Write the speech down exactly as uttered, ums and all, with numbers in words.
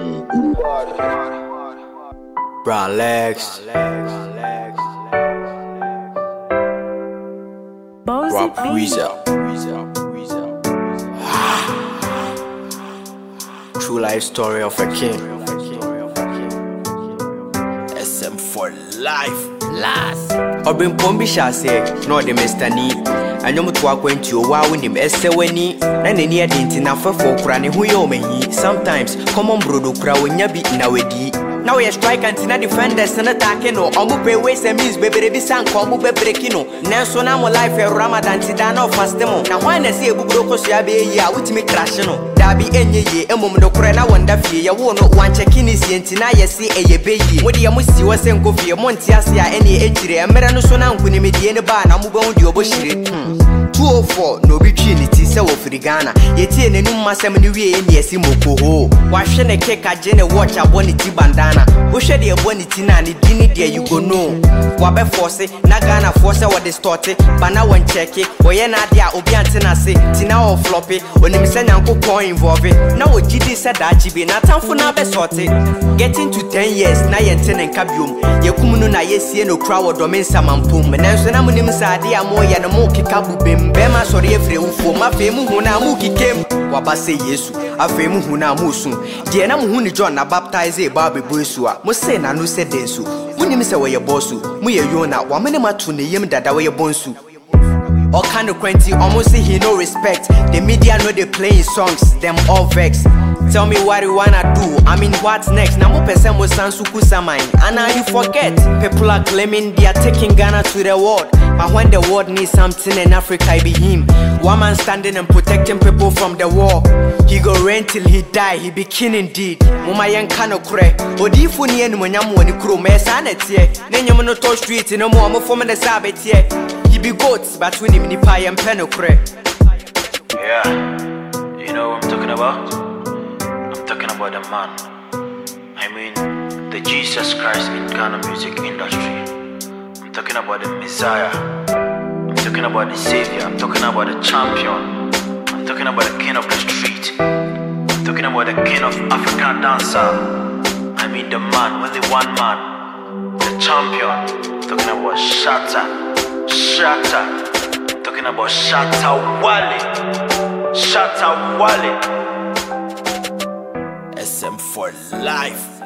Brown legs. Rob Weezer. True life story of a king. S M for life. Last. Obin Pombi shall say, no, the Mister Ni. I know to acquaint you wow in him Esseweni. And any identity for cranny who you may. Sometimes, common brodo crow when you be in a wedi. Now we strike and tina defenders and attacking no. Omu pay waste and means baby be sang combo be breakino. Nelson now life a Ramadan tidano fastemo. Now when I see a bubroko siabe ya with me crashing. Dabi enye ye emo no krena wonder fee ya won't one checking is yentina ye see a ye baby. What you must see was en coffee montiasia any entry and merano sona when me the bar na mubo di oboshire. two oh four no be trinity se wo firi Ghana. Ye tie ne num masem ni wie ye ne asimoko ho. Wa hwe ne keka je ne watch aboniti bandana. Wo hwe de aboniti na ne dini de you go know. Wa be force na Ghana force wo de start bana won check wo ye na de a obi antena se tina o floppy onim se nyankopon involve na wo gidi se da gibe na tamfo na be sorte getting to ten years na ye ntene nka biom ye kumunu na ye sie no kra wo do men samampom nanso na munim sa de a mo ye no mo keka bubem be ma sori efre ufo ma fe mu hu na mu kikem wa ba se Yesu afe mu hu na mu sun de na mu hu ni John na baptize e ba bebo esu a mo se na no se densu munim se wo ye bosu mu ye Yona wa mene matu ne yem dada wo ye bonsu. All kind of quantity, almost say he no respect. The media know they playing songs, them all vex. Tell me what you wanna do, I mean what's next? Now mo person mo sansuku samine, and now you forget. People are claiming they are taking Ghana to the world, but when the world needs something in Africa, it be him. One man standing and protecting people from the war. He go reign till he die, he be king indeed. Mama yan kano kre, odi funi enu mwenyamu wani kuro me sanetie. Nenyamu no to street, no mo mo form the sabetie. He be goats, but when him nipa and penocre. Yeah, you know what I'm talking about? I'm talking about the man. I mean, the Jesus Christ in Ghana music industry. I'm talking about the Messiah. I'm talking about the Savior. I'm talking about the champion. I'm talking about the king of the street. I'm talking about the king of African dancer. I mean the man, only one man. The champion. I'm talking about Shatta. Shatta, talking about Shatta Wale, Shatta Wale. S M for life.